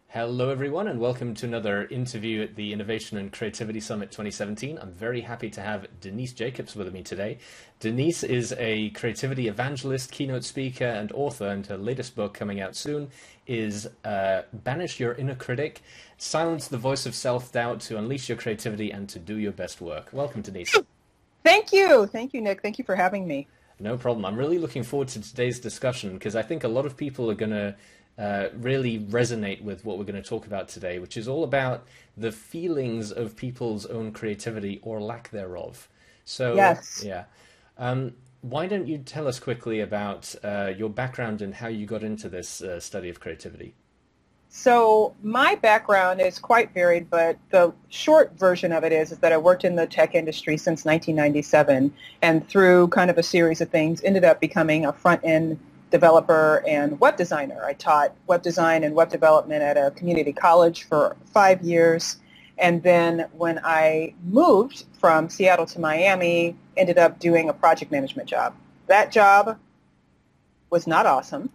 Hello, everyone, and welcome to another interview at the Innovation and Creativity Summit 2017. I'm very happy to have Denise Jacobs with me today. Denise is a creativity evangelist, keynote speaker, and author, and her latest book coming out soon is Banish Your Inner Critic, Silence the Voice of Self-Doubt to Unleash Your Creativity and to Do Your Best Work. Welcome, Denise. Thank you. Thank you, Nick. Thank you for having me. No problem. I'm really looking forward to today's discussion because I think a lot of people are going to really resonate with what we're going to talk about today, which is all about the feelings of people's own creativity or lack thereof. So, Yes. yeah. Why don't you tell us quickly about your background and how you got into this study of creativity? So my background is quite varied, but the short version of it is that I worked in the tech industry since 1997, and through kind of a series of things, ended up becoming a front-end developer and web designer. I taught web design and web development at a community college for 5 years, and then when I moved from Seattle to Miami, ended up doing a project management job. That job was not awesome.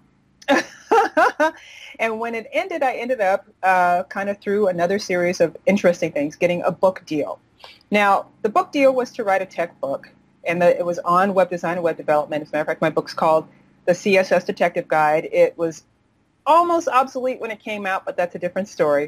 And when it ended, I ended up kind of through another series of interesting things, getting a book deal. Now, the book deal was to write a tech book, and it was on web design and web development. As a matter of fact, my book's called The CSS Detective Guide. It was almost obsolete when it came out, but that's a different story.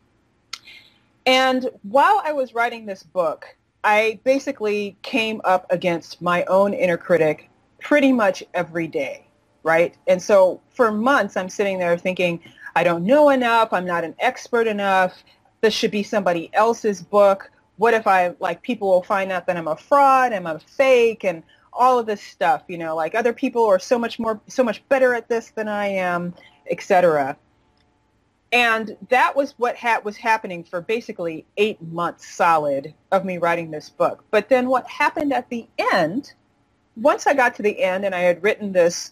And while I was writing this book, I basically came up against my own inner critic pretty much every day, right? And so for months, I'm sitting there thinking, I don't know enough. I'm not an expert enough. This should be somebody else's book. What if people will find out that I'm a fraud, I'm a fake, and all of this stuff, like other people are so much better at this than I am, etc. And that was what was happening for basically 8 months solid of me writing this book. But then what happened at the end, once I got to the end and I had written this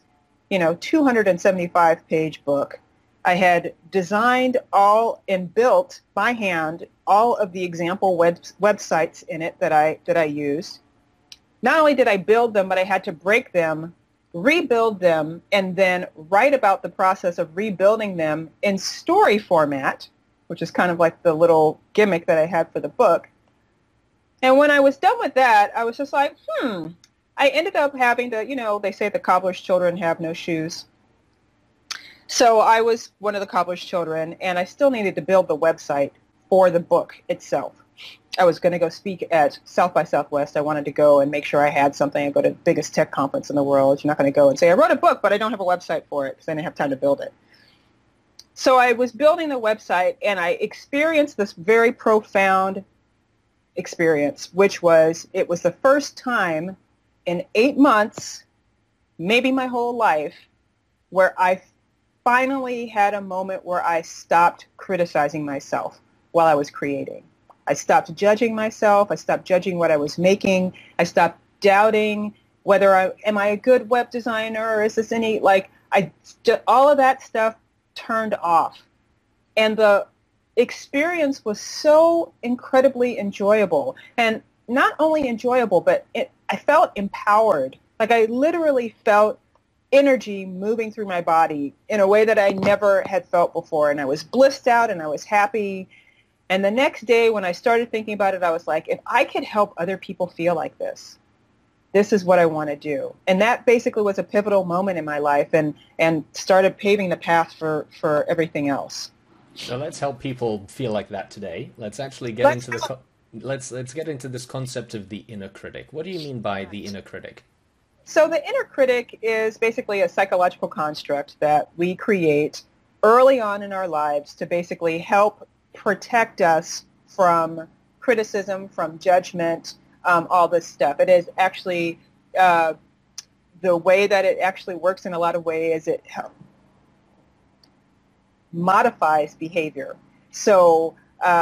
275-page book. I had designed all and built by hand all of the example websites in it that I used. Not only did I build them, but I had to break them, rebuild them, and then write about the process of rebuilding them in story format, which is kind of like the little gimmick that I had for the book. And when I was done with that, I was just like, I ended up having to, they say the cobbler's children have no shoes. So I was one of the cobbler's children, and I still needed to build the website for the book itself. I was going to go speak at South by Southwest. I wanted to go and make sure I had something and go to the biggest tech conference in the world. You're not going to go and say, I wrote a book, but I don't have a website for it because I didn't have time to build it. So I was building the website, and I experienced this very profound experience, which was it was the first time in 8 months, maybe my whole life, where I finally had a moment where I stopped criticizing myself while I was creating. I stopped judging myself. I stopped judging what I was making. I stopped doubting am I a good web designer, or is this all of that stuff turned off. And the experience was so incredibly enjoyable. And not only enjoyable, but I felt empowered. Like I literally felt energy moving through my body in a way that I never had felt before. And I was blissed out and I was happy. And the next day when I started thinking about it, I was like, if I could help other people feel like this is what I want to do. And that basically was a pivotal moment in my life and started paving the path for everything else. So let's help people feel like that today. Let's actually get into let's get into this concept of the inner critic. What do you mean by the inner critic? So the inner critic is basically a psychological construct that we create early on in our lives to basically help protect us from criticism, from judgment, all this stuff. It is actually the way that it actually works in a lot of ways. It modifies behavior. So,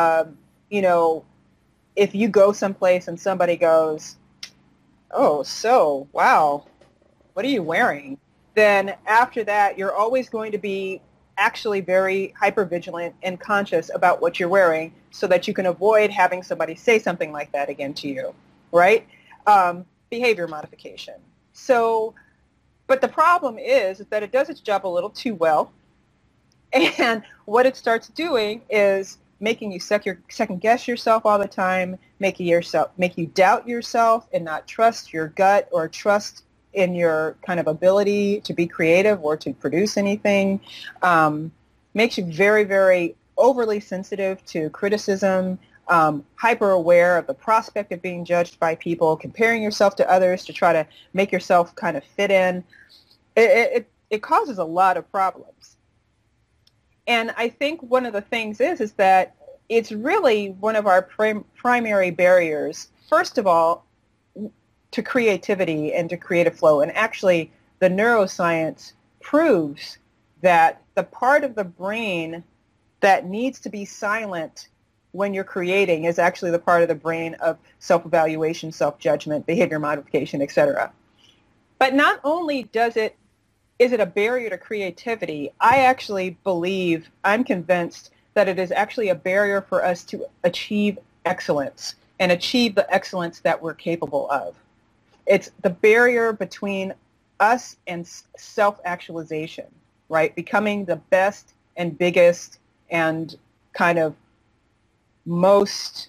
if you go someplace and somebody goes, oh, so, wow, what are you wearing? Then after that, you're always going to be actually very hypervigilant and conscious about what you're wearing so that you can avoid having somebody say something like that again to you, right? Behavior modification. So, but the problem is that it does its job a little too well. And what it starts doing is making you second guess yourself all the time, make you doubt yourself and not trust your gut or trust in your kind of ability to be creative or to produce anything. Makes you very, very overly sensitive to criticism, hyper aware of the prospect of being judged by people, comparing yourself to others to try to make yourself kind of fit in. It causes a lot of problems. And I think one of the things is that it's really one of our primary barriers, first of all, to creativity and to creative flow. And actually, the neuroscience proves that the part of the brain that needs to be silent when you're creating is actually the part of the brain of self-evaluation, self-judgment, behavior modification, etc. But not only is it a barrier to creativity, I actually believe, I'm convinced that it is actually a barrier for us to achieve excellence and achieve the excellence that we're capable of. It's the barrier between us and self-actualization, right? Becoming the best and biggest and kind of most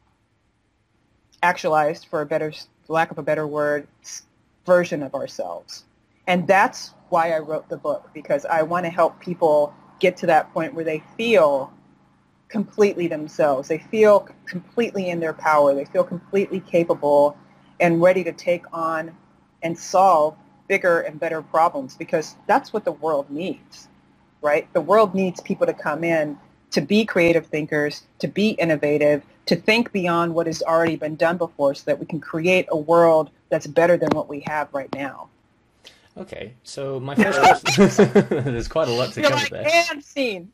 actualized, for lack of a better word, version of ourselves. And that's why I wrote the book, because I want to help people get to that point where they feel completely themselves. They feel completely in their power. They feel completely capable and ready to take on and solve bigger and better problems, because that's what the world needs, right? The world needs people to come in to be creative thinkers, to be innovative, to think beyond what has already been done before so that we can create a world that's better than what we have right now. Okay, so my first question, there's quite a lot to cover there. And scene.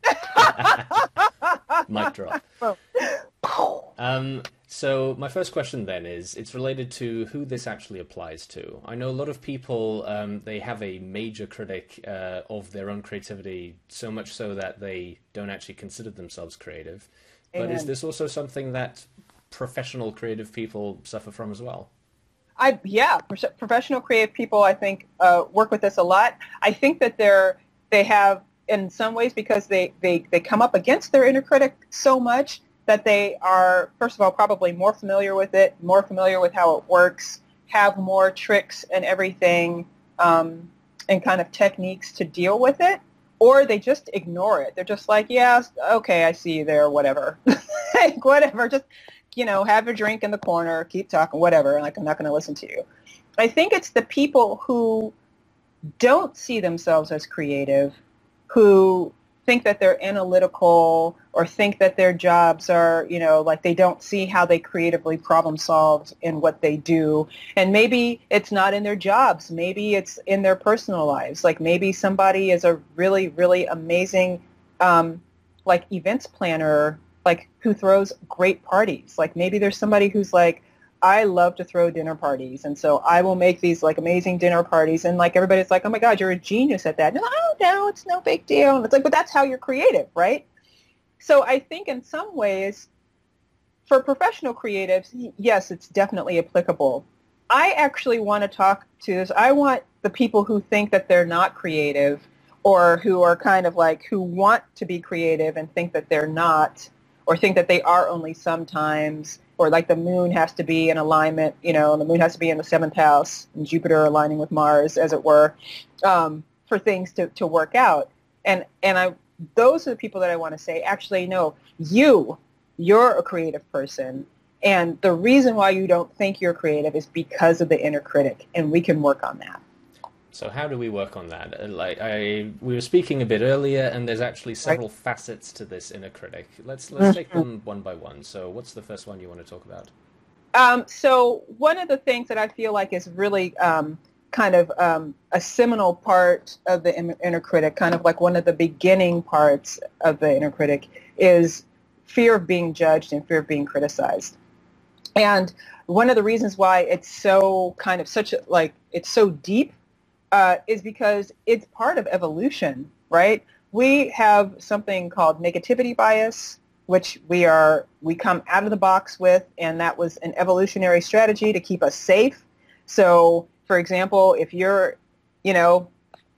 Mic drop. So my first question then is, it's related to who this actually applies to. I know a lot of people, they have a major critic of their own creativity, so much so that they don't actually consider themselves creative. But Amen. Is this also something that professional creative people suffer from as well? Professional creative people, I think, work with this a lot. I think that they have, in some ways, because they come up against their inner critic so much that they are, first of all, probably more familiar with it, more familiar with how it works, have more tricks and everything, and kind of techniques to deal with it, or they just ignore it. They're just like, yeah, okay, I see you there, whatever. Like, whatever, just, have a drink in the corner, keep talking, whatever, like, I'm not going to listen to you. I think it's the people who don't see themselves as creative, who think that they're analytical or think that their jobs are, like they don't see how they creatively problem solve in what they do. And maybe it's not in their jobs. Maybe it's in their personal lives. Like maybe somebody is a really, really amazing like events planner, like who throws great parties. Like maybe there's somebody who's like, I love to throw dinner parties, and so I will make these like amazing dinner parties, and like everybody's like, oh my God, you're a genius at that. And oh no, it's no big deal. And it's like, but that's how you're creative, right? So I think in some ways, for professional creatives, yes, it's definitely applicable. I actually want to talk to this. I want the people who think that they're not creative, or who are kind of like, who want to be creative and think that they're not, or think that they are only sometimes, or like the moon has to be in alignment, the moon has to be in the 7th house, and Jupiter aligning with Mars, as it were, for things to work out. And those are the people that I want to say, actually, no, you're a creative person. And the reason why you don't think you're creative is because of the inner critic, and we can work on that. So how do we work on that? We were speaking a bit earlier, and there's actually several facets to this inner critic. Let's take them one by one. So what's the first one you want to talk about? So one of the things that I feel like is really kind of a seminal part of the inner critic, kind of like one of the beginning parts of the inner critic, is fear of being judged and fear of being criticized. And one of the reasons why it's so kind of it's so deep is because it's part of evolution, right? We have something called negativity bias, which we come out of the box with, and that was an evolutionary strategy to keep us safe. So, for example, if you're,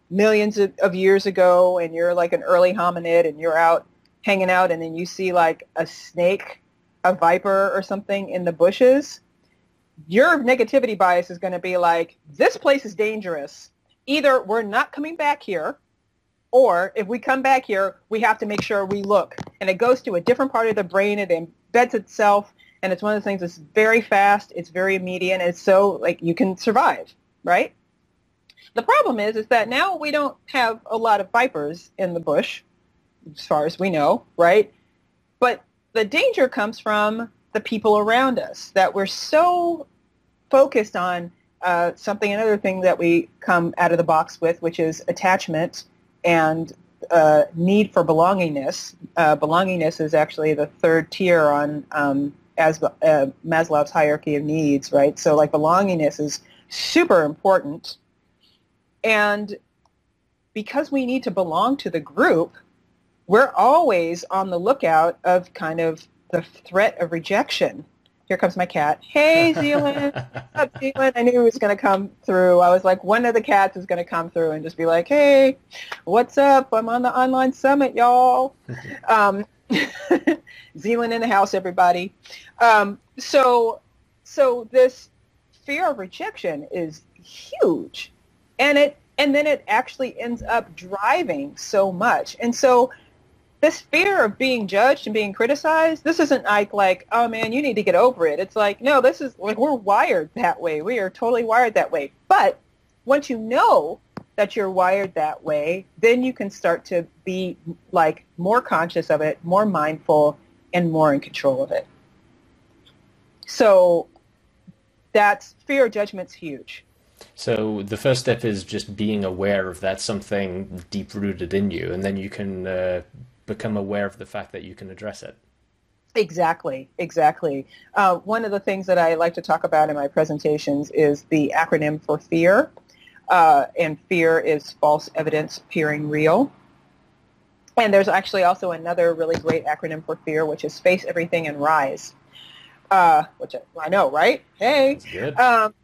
millions of years ago and you're like an early hominid and you're out hanging out and then you see like a snake, a viper or something in the bushes, your negativity bias is going to be like, this place is dangerous. Either we're not coming back here, or if we come back here, we have to make sure we look. And it goes to a different part of the brain. It embeds itself. And it's one of the things that's very fast. It's very immediate. And it's so like you can survive, right? The problem is that now we don't have a lot of vipers in the bush, as far as we know, right? But the danger comes from the people around us, that we're so focused on another thing that we come out of the box with, which is attachment and need for belongingness. Belongingness is actually the third tier on Maslow's hierarchy of needs, right? So like belongingness is super important. And because we need to belong to the group, we're always on the lookout of kind of the threat of rejection. Here comes my cat. Hey, Zealand. What's up, Zealand? I knew he was going to come through. I was like, one of the cats is going to come through and just be like, hey, what's up? I'm on the online summit, y'all. Zealand in the house, everybody. So this fear of rejection is huge. And then it actually ends up driving so much. And so this fear of being judged and being criticized, this isn't like, oh man, you need to get over it. It's like, no, this is like, we're wired that way. We are totally wired that way. But once you know that you're wired that way, then you can start to be like more conscious of it, more mindful, and more in control of it. So that's fear of judgment's huge. So the first step is just being aware of that something deep rooted in you, and then you can become aware of the fact that you can address it. Exactly. One of the things that I like to talk about in my presentations is the acronym for FEAR, and FEAR is false evidence appearing real. And there's actually also another really great acronym for FEAR, which is face everything and rise, which I know, right? Hey. That's good.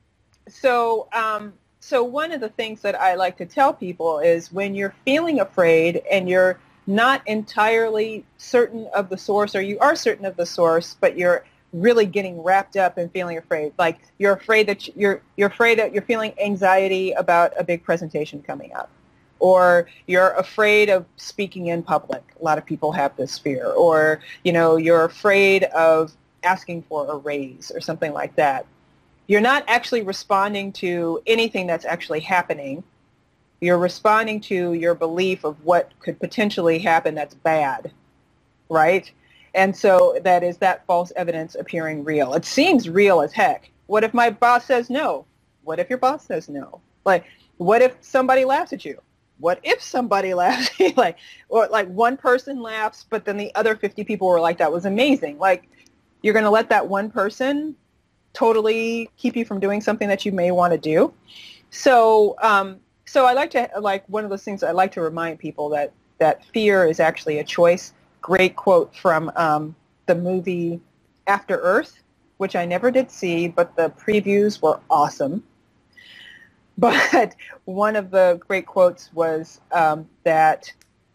So one of the things that I like to tell people is when you're feeling afraid and you're not entirely certain of the source, or you are certain of the source, but you're really getting wrapped up in feeling afraid. Like you're afraid that you're feeling anxiety about a big presentation coming up, or you're afraid of speaking in public. A lot of people have this fear, or you're afraid of asking for a raise or something like that. You're not actually responding to anything that's actually happening. You're responding to your belief of what could potentially happen that's bad, right? And so that is that false evidence appearing real. It seems real as heck. What if my boss says no? What if your boss says no? Like, what if somebody laughs at you? What if somebody laughs? Or one person laughs, but then the other 50 people were like, that was amazing. Like, you're going to let that one person totally keep you from doing something that you may want to do. So I like to, one of those things I like to remind people that fear is actually a choice. Great quote from the movie After Earth, which I never did see, but the previews were awesome. But one of the great quotes was that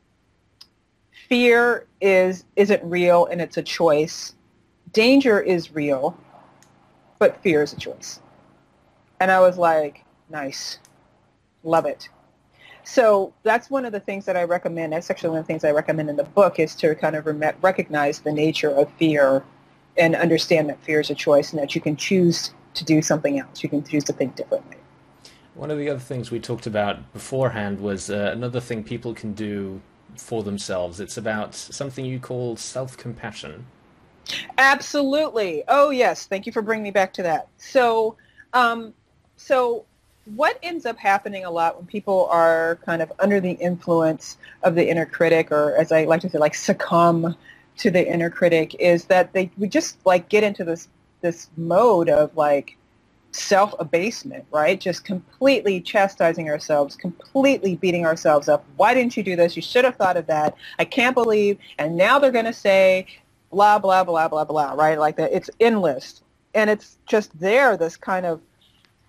fear isn't real and it's a choice. Danger is real, but fear is a choice. And I was like, nice. Love it. So that's one of the things that I recommend. That's actually one of the things I recommend in the book, is to kind of recognize the nature of fear and understand that fear is a choice and that you can choose to do something else. You can choose to think differently. One of the other things we talked about beforehand was another thing people can do for themselves. It's about something you call self-compassion. Absolutely. Oh, yes. Thank you for bringing me back to that. So what ends up happening a lot when people are kind of under the influence of the inner critic, or as I like to say, succumb to the inner critic, is that we just get into this mode of self-abasement, right? Just completely chastising ourselves, completely beating ourselves up. Why didn't you do this? You should have thought of that. I can't believe. And now they're going to say blah, blah, blah, blah, blah, right? Like that. It's endless. And it's just this kind of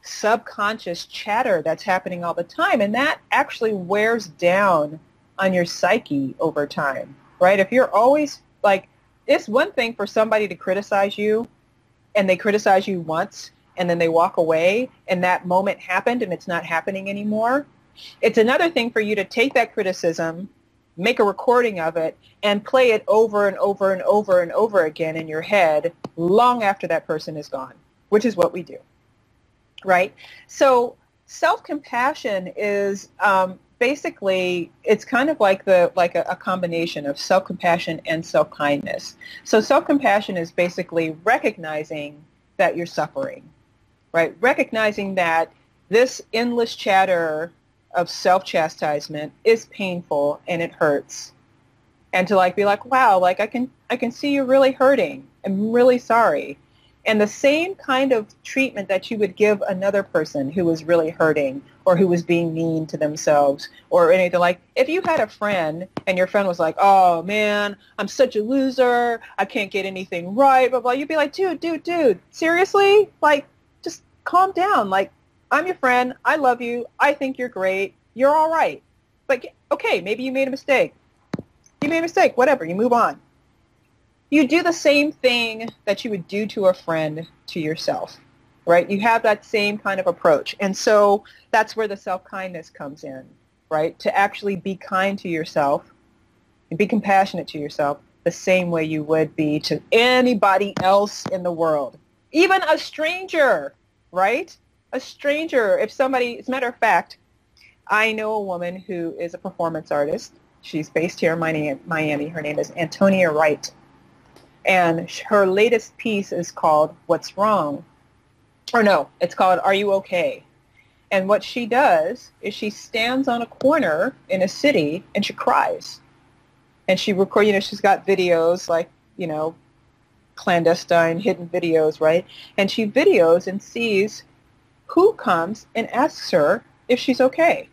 subconscious chatter that's happening all the time, and that actually wears down on your psyche over time, right? If you're always like, it's one thing for somebody to criticize you, and they criticize you once, and then they walk away, and that moment happened, and it's not happening anymore. It's another thing for you to take that criticism, make a recording of it, and play it over and over and over and over again in your head long after that person is gone, which is what we do, right? So self-compassion is basically, it's kind of like a combination of self-compassion and self-kindness. So self-compassion is basically recognizing that you're suffering, right? Recognizing that this endless chatter of self-chastisement is painful and it hurts. And to like be like, wow, like I can see you're really hurting. I'm really sorry. And the same kind of treatment that you would give another person who was really hurting or who was being mean to themselves or anything, like if you had a friend and your friend was like, oh man, I'm such a loser, I can't get anything right, blah, blah, you'd be like, dude, seriously? Like, just calm down. Like, I'm your friend, I love you, I think you're great, you're all right. Like, okay, maybe you made a mistake. You made a mistake, whatever, you move on. You do the same thing that you would do to a friend to yourself, right? You have that same kind of approach. And so that's where the self-kindness comes in, right? To actually be kind to yourself and be compassionate to yourself the same way you would be to anybody else in the world. Even a stranger, right? A stranger, if somebody, as a matter of fact, I know a woman who is a performance artist. She's based here in Miami. Her name is Antonia Wright. And her latest piece is called What's Wrong? Or no, it's called Are You Okay? And what she does is she stands on a corner in a city and she cries. And she she's got videos like, clandestine, hidden videos, right? And she videos and sees who comes and asks her if she's okay.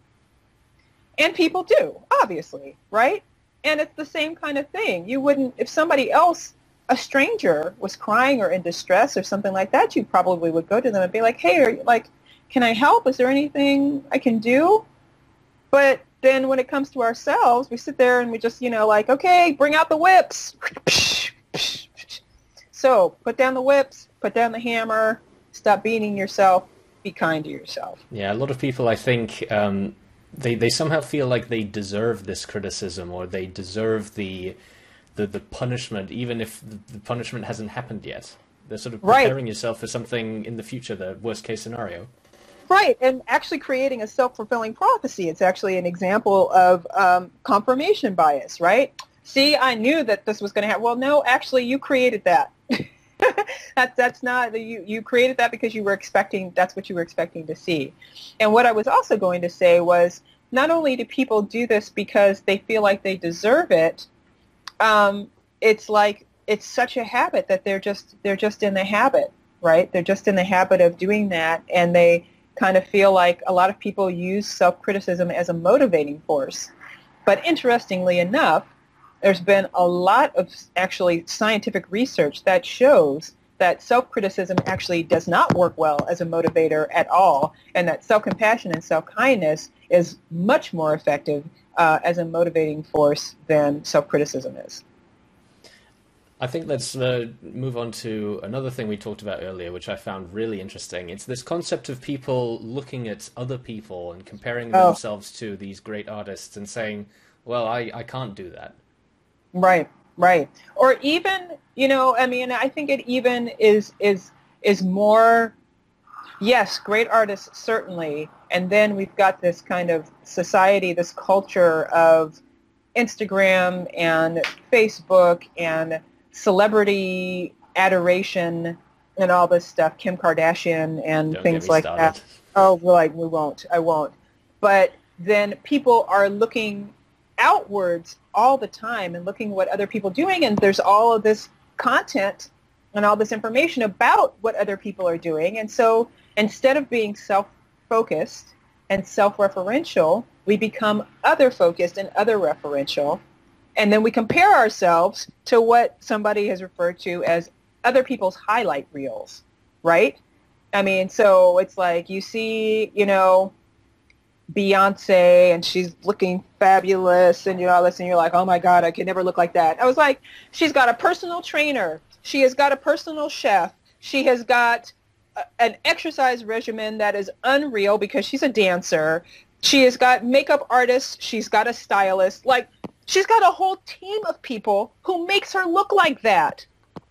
And people do, obviously, right? And it's the same kind of thing. You wouldn't, if somebody else, a stranger, was crying or in distress or something like that, you probably would go to them and be like, hey, can I help? Is there anything I can do? But then when it comes to ourselves, we sit there and we just, okay, bring out the whips. So put down the whips, put down the hammer, stop beating yourself, be kind to yourself. Yeah, a lot of people, I think, they somehow feel like they deserve this criticism or they deserve the punishment, even if the punishment hasn't happened yet. They're sort of preparing yourself for something in the future, the worst case scenario. Right, and actually creating a self-fulfilling prophecy. It's actually an example of confirmation bias, right? See, I knew that this was going to happen. Well, no, actually, you created that. That's not, you created that because that's what you were expecting to see. And what I was also going to say was, not only do people do this because they feel like they deserve it, it's like, it's such a habit that they're just in the habit, right? They're just in the habit of doing that, and they kind of feel like a lot of people use self-criticism as a motivating force. But interestingly enough, there's been a lot of actually scientific research that shows that self-criticism actually does not work well as a motivator at all, and that self-compassion and self-kindness is much more effective as a motivating force than self-criticism is. I think let's move on to another thing we talked about earlier, which I found really interesting. It's this concept of people looking at other people and comparing themselves to these great artists and saying, well, I can't do that. Right. Or even, I think it even is more, yes, great artists, certainly. And then we've got this kind of society, this culture of Instagram and Facebook and celebrity adoration and all this stuff, Kim Kardashian and things like that. Oh, I won't. But then people are looking outwards all the time and looking what other people are doing, and there's all of this content and all this information about what other people are doing. And so instead of being self-focused and self-referential, we become other-focused and other-referential. And then we compare ourselves to what somebody has referred to as other people's highlight reels, right? I mean, so it's like you see, Beyonce and she's looking fabulous and all this and you're like, oh my God, I could never look like that. I was like, she's got a personal trainer. She has got a personal chef. She has got an exercise regimen that is unreal because she's a dancer. She has got makeup artists. She's got a stylist. Like, she's got a whole team of people who makes her look like that.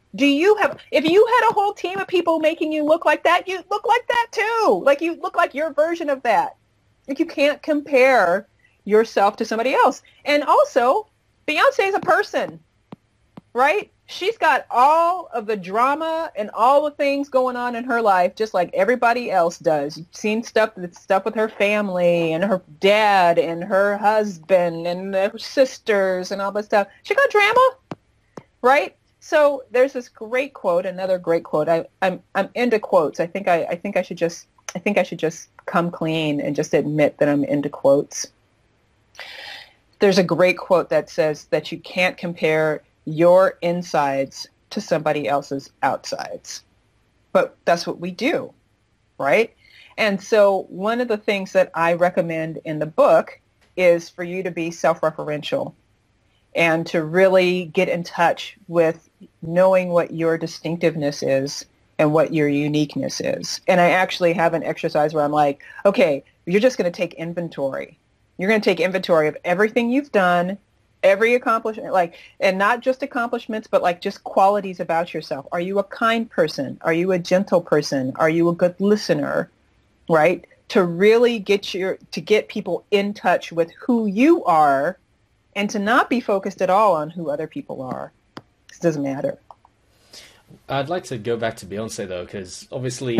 If you had a whole team of people making you look like that, you'd look like that too. Like, you look like your version of that. Like, you can't compare yourself to somebody else. And also, Beyonce is a person, right? She's got all of the drama and all the things going on in her life, just like everybody else does. You've seen stuff with her family and her dad and her husband and her sisters and all that stuff. She got drama, right? So there's this great quote, another great quote. I'm into quotes. I think I should just come clean and just admit that I'm into quotes. There's a great quote that says that you can't compare your insides to somebody else's outsides. But that's what we do, right? And so one of the things that I recommend in the book is for you to be self-referential and to really get in touch with knowing what your distinctiveness is and what your uniqueness is. And I actually have an exercise where I'm like, okay, you're just going to take inventory. You're going to take inventory of everything you've done, every accomplishment, and not just accomplishments, but just qualities about yourself. Are you a kind person? Are you a gentle person? Are you a good listener? Right? To really get people in touch with who you are and to not be focused at all on who other people are. It doesn't matter. I'd like to go back to Beyonce though, because obviously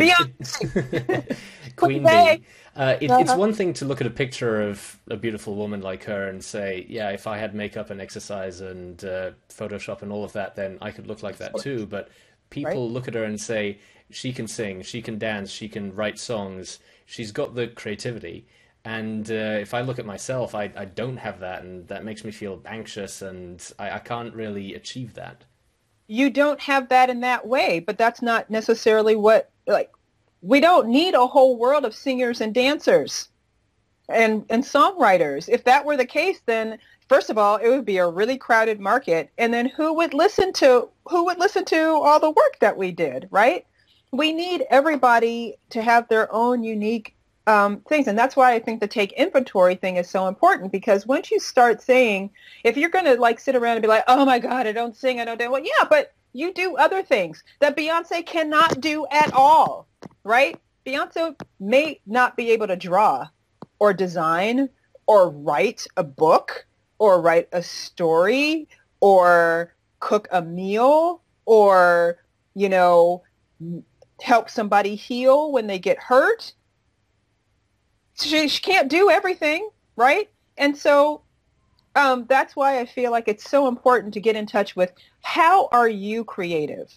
Queen Okay. Bee. It's one thing to look at a picture of a beautiful woman like her and say, yeah, if I had makeup and exercise and Photoshop and all of that, then I could look like that too. But people look at her and say, she can sing, she can dance, she can write songs, she's got the creativity. And if I look at myself, I don't have that, and that makes me feel anxious, and I can't really achieve that. You don't have that in that way, but that's not necessarily we don't need a whole world of singers and dancers and songwriters. If that were the case, then first of all, it would be a really crowded market. And then who would listen to all the work that we did, right? We need everybody to have their own unique things. And that's why I think the take inventory thing is so important, because once you start saying, if you're going to sit around and be like, oh my God, I don't sing, I don't dance. Well, yeah, but you do other things that Beyonce cannot do at all, right? Beyonce may not be able to draw or design or write a book or write a story or cook a meal or, help somebody heal when they get hurt. She can't do everything, right? And so that's why I feel like it's so important to get in touch with, how are you creative?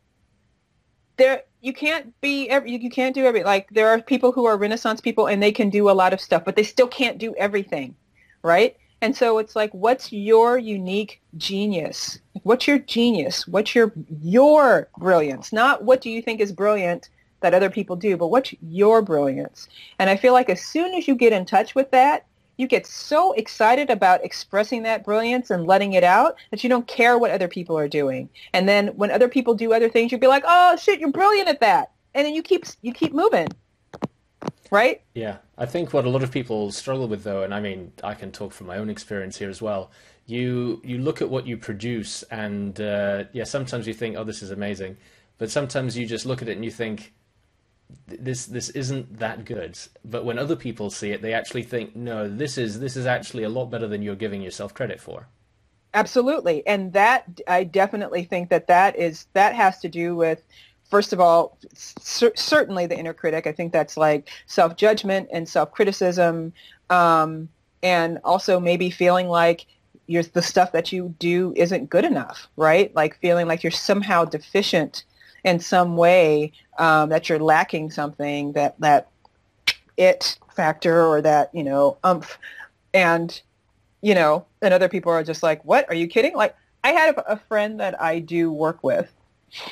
You can't do everything. Like, there are people who are Renaissance people and they can do a lot of stuff, but they still can't do everything, right? And so it's like, what's your unique genius? What's your genius? What's your brilliance? Not what do you think is brilliant that other people do, but what's your brilliance? And I feel like as soon as you get in touch with that, you get so excited about expressing that brilliance and letting it out that you don't care what other people are doing. And then when other people do other things, you'll be like, oh shit, you're brilliant at that. And then you keep moving. Right? Yeah. I think what a lot of people struggle with though, and I mean, I can talk from my own experience here as well. You look at what you produce and sometimes you think, oh, this is amazing. But sometimes you just look at it and you think, this isn't that good. But when other people see it, they actually think, no, this is actually a lot better than you're giving yourself credit for. Absolutely. And that, I definitely think that has to do with, first of all, certainly the inner critic. I think that's like self-judgment and self-criticism, and also maybe feeling like the stuff that you do isn't good enough, right? Like feeling like you're somehow deficient in some way, that you're lacking something, that it factor or that, umph. And, and other people are just like, what? Are you kidding? Like, I had a friend that I do work with,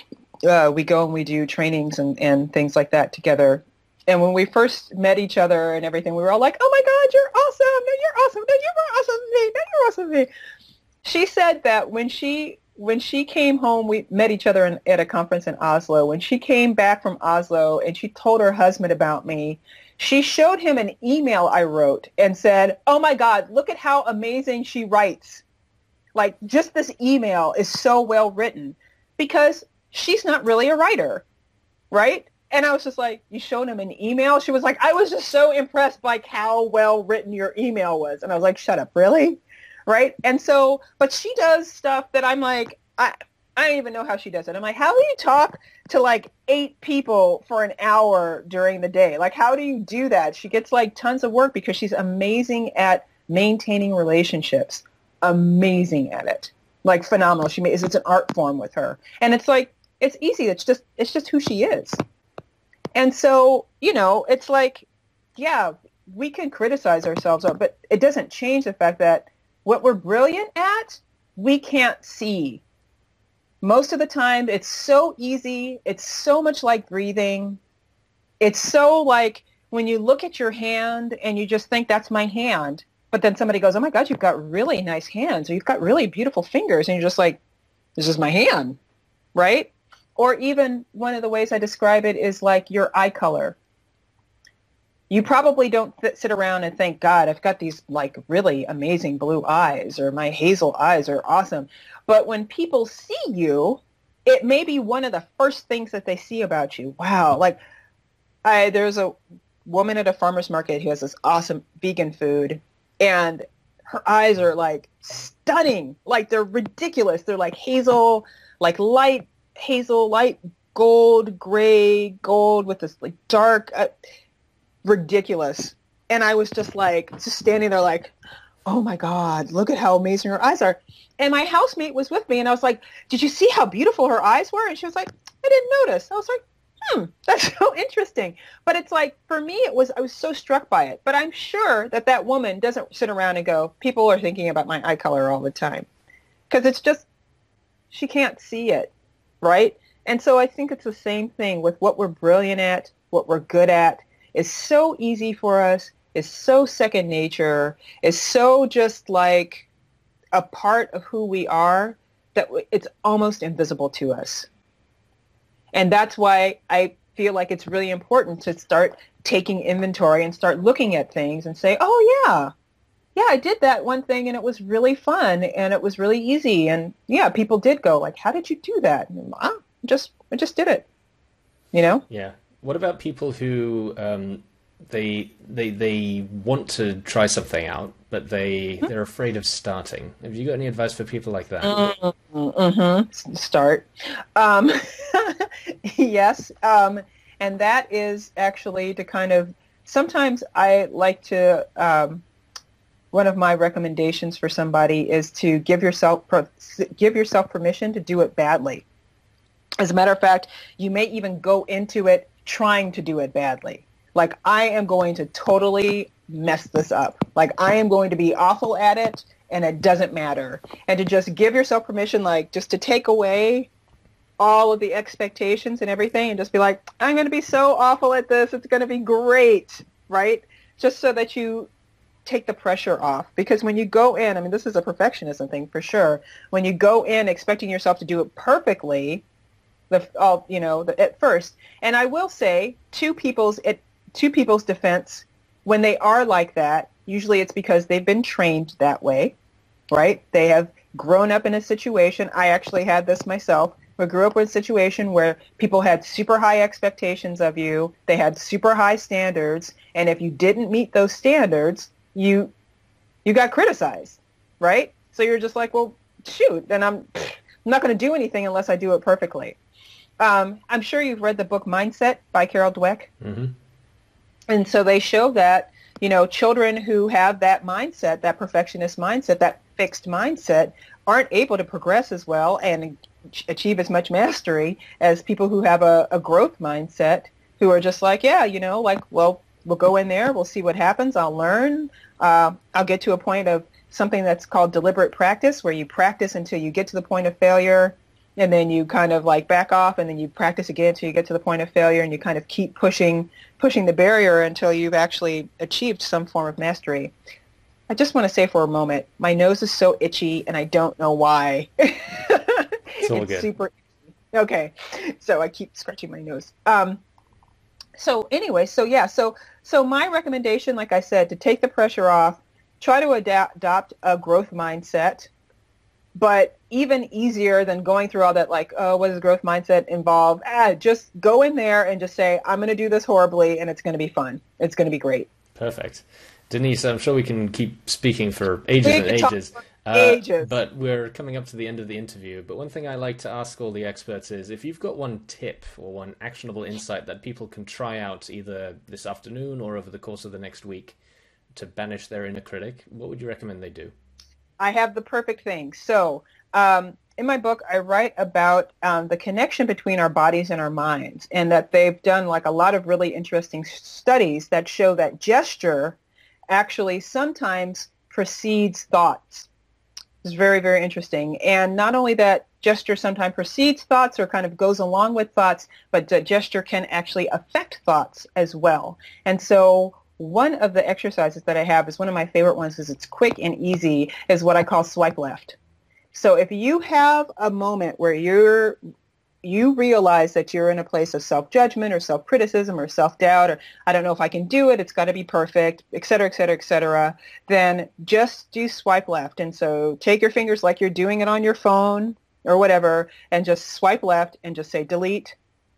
we go and we do trainings and things like that together. And when we first met each other and everything, we were all like, "Oh my God, you're awesome! No, you're awesome! No, you're awesome to me! No, you're awesome to me!" She said that when she came home, we met each other at a conference in Oslo. When she came back from Oslo and she told her husband about me, she showed him an email I wrote and said, "Oh my God, look at how amazing she writes. Like, just this email is so well written," because she's not really a writer, right? And I was just like, "You showed him an email?" She was like, "I was just so impressed by how well written your email was." And I was like, "Shut up, really?" Right? And so, but she does stuff that I'm like, I don't even know how she does it. I'm like, how do you talk to like 8 people for an hour during the day? Like, how do you do that? She gets like tons of work because she's amazing at maintaining relationships. Amazing at it. Like, phenomenal. It's an art form with her. And it's like, it's easy. It's just who she is. And so, it's like, yeah, we can criticize ourselves, but it doesn't change the fact that what we're brilliant at, we can't see. Most of the time, it's so easy. It's so much like breathing. It's so like when you look at your hand and you just think, that's my hand. But then somebody goes, "Oh my God, you've got really nice hands," or "You've got really beautiful fingers." And you're just like, "This is my hand," right? Or even one of the ways I describe it is like your eye color. You probably don't sit around and think, "God, I've got these like really amazing blue eyes," or "My hazel eyes are awesome." But when people see you, it may be one of the first things that they see about you. Wow. Like there's a woman at a farmer's market who has this awesome vegan food, and her eyes are like stunning. Like, they're ridiculous. They're like hazel, like light hazel, light gold, gray gold with this like dark, ridiculous. And I was just standing there like, "Oh my God, look at how amazing her eyes are." And my housemate was with me, and I was like, "Did you see how beautiful her eyes were?" And she was like, "I didn't notice." I was like, that's so interesting. But it's like, for me, I was so struck by it. But I'm sure that woman doesn't sit around and go, "People are thinking about my eye color all the time." Because it's just, she can't see it, right? And so I think it's the same thing with what we're brilliant at, what we're good at. Is so easy for us, is so second nature, is so just like a part of who we are that it's almost invisible to us. And that's why I feel like it's really important to start taking inventory and start looking at things and say, "Oh yeah, I did that one thing and it was really fun and it was really easy." And yeah, people did go like, "How did you do that?" And I just did it, Yeah. What about people who they want to try something out, but they're afraid of starting? Have you got any advice for people like that? Mm-hmm. Start. Um, yes. And that is actually to kind of, sometimes I like to, one of my recommendations for somebody is to give yourself permission to do it badly. As a matter of fact, you may even go into it trying to do it badly. Like, I am going to totally mess this up. Like, I am going to be awful at it, and it doesn't matter. And to just give yourself permission, like, just to take away all of the expectations and everything and just be like, "I'm going to be so awful at this. It's going to be great," right? Just so that you take the pressure off. Because when you go in, I mean, this is a perfectionism thing for sure. When you go in expecting yourself to do it perfectly, at first. And I will say, to people's defense, when they are like that, usually it's because they've been trained that way, right? They have grown up in a situation. I actually had this myself. I grew up in a situation where people had super high expectations of you. They had super high standards. And if you didn't meet those standards, you got criticized, right? So you're just like, "Well, shoot, then I'm not going to do anything unless I do it perfectly." I'm sure you've read the book Mindset by Carol Dweck. Mm-hmm. And so they show that, children who have that mindset, that perfectionist mindset, that fixed mindset, aren't able to progress as well and achieve as much mastery as people who have a growth mindset, who are just like, yeah, well, we'll go in there, we'll see what happens, I'll learn, I'll get to a point of something that's called deliberate practice, where you practice until you get to the point of failure. and then you kind of like back off, and then you practice again until you get to the point of failure, and you kind of keep pushing the barrier until you've actually achieved some form of mastery. I just want to say for a moment, my nose is so itchy, and I don't know why. It's all good. Super itchy. Okay, so I keep scratching my nose. So anyway, so my recommendation, like I said, to take the pressure off, try to adopt a growth mindset. But even easier than going through all that, like, oh, what does growth mindset involve? Just go in there and just say, I'm going to do this horribly, and it's going to be fun. It's going to be great. Perfect. Denise, I'm sure we can keep speaking for ages and ages. But we're coming up to the end of the interview. But one thing I like to ask all the experts is, if you've got one tip or one actionable insight that people can try out either this afternoon or over the course of the next week to banish their inner critic, what would you recommend they do? I have the perfect thing. So in my book, I write about the connection between our bodies and our minds, and that they've done like a lot of really interesting studies that show that gesture actually sometimes precedes thoughts. It's very, very interesting. And not only that gesture sometimes precedes thoughts or kind of goes along with thoughts, but the gesture can actually affect thoughts as well. And so one of the exercises that I have is one of my favorite ones, is it's quick and easy, is what I call swipe left. So if you have a moment where you realize that you're in a place of self-judgment or self-criticism or self-doubt, or I don't know if I can do it, it's got to be perfect, et cetera, et cetera, et cetera, then just do swipe left. And so take your fingers like you're doing it on your phone or whatever, and just swipe left and just say delete.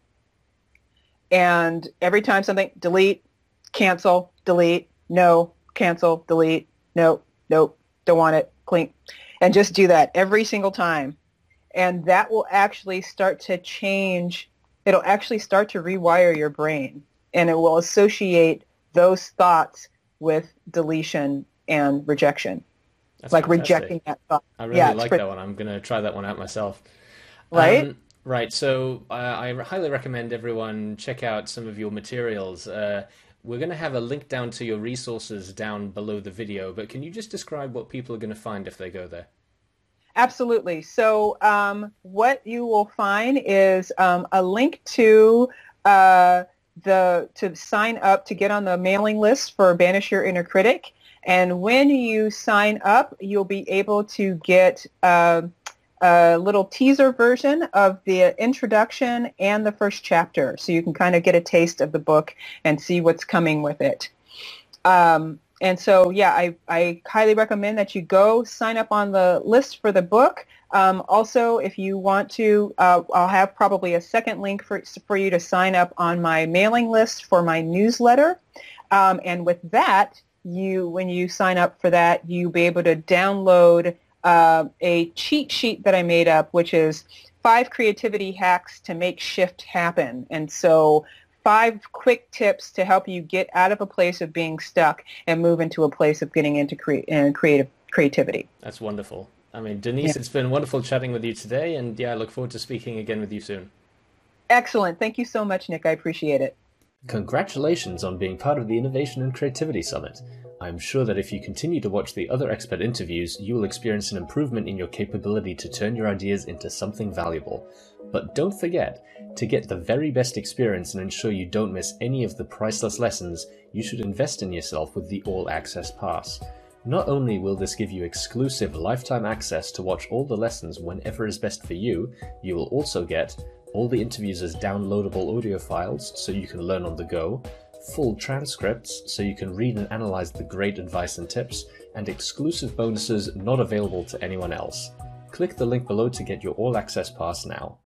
And every time something, delete, cancel, delete, no, cancel, delete, no, nope, don't want it, clean. And just do that every single time. And that will actually start to change. It'll actually start to rewire your brain. And it will associate those thoughts with deletion and rejection. That's like fantastic. Rejecting that thought. I really like that one. I'm going to try that one out myself. Right? Right. So I highly recommend everyone check out some of your materials. We're going to have a link down to your resources down below the video, but can you just describe what people are going to find if they go there? Absolutely. So what you will find is a link to sign up to get on the mailing list for Banish Your Inner Critic. And when you sign up, you'll be able to get a little teaser version of the introduction and the first chapter, so you can kind of get a taste of the book and see what's coming with it. And so, yeah, I highly recommend that you go sign up on the list for the book. Also, if you want to, I'll have probably a second link for you to sign up on my mailing list for my newsletter. And with that, when you sign up for that, you'll be able to download a cheat sheet that I made up, which is 5 creativity hacks to make shift happen. And so 5 quick tips to help you get out of a place of being stuck and move into a place of getting into creativity. That's wonderful. I mean, Denise, It's been wonderful chatting with you today, and yeah, I look forward to speaking again with you soon. Excellent. Thank you so much, Nick. I appreciate it. Congratulations on being part of the Innovation and Creativity Summit. I'm sure that if you continue to watch the other expert interviews, you will experience an improvement in your capability to turn your ideas into something valuable. But don't forget, to get the very best experience and ensure you don't miss any of the priceless lessons, you should invest in yourself with the All Access Pass. Not only will this give you exclusive lifetime access to watch all the lessons whenever is best for you, you will also get all the interviews as downloadable audio files so you can learn on the go, full transcripts so you can read and analyze the great advice and tips, and exclusive bonuses not available to anyone else. Click the link below to get your All Access Pass now.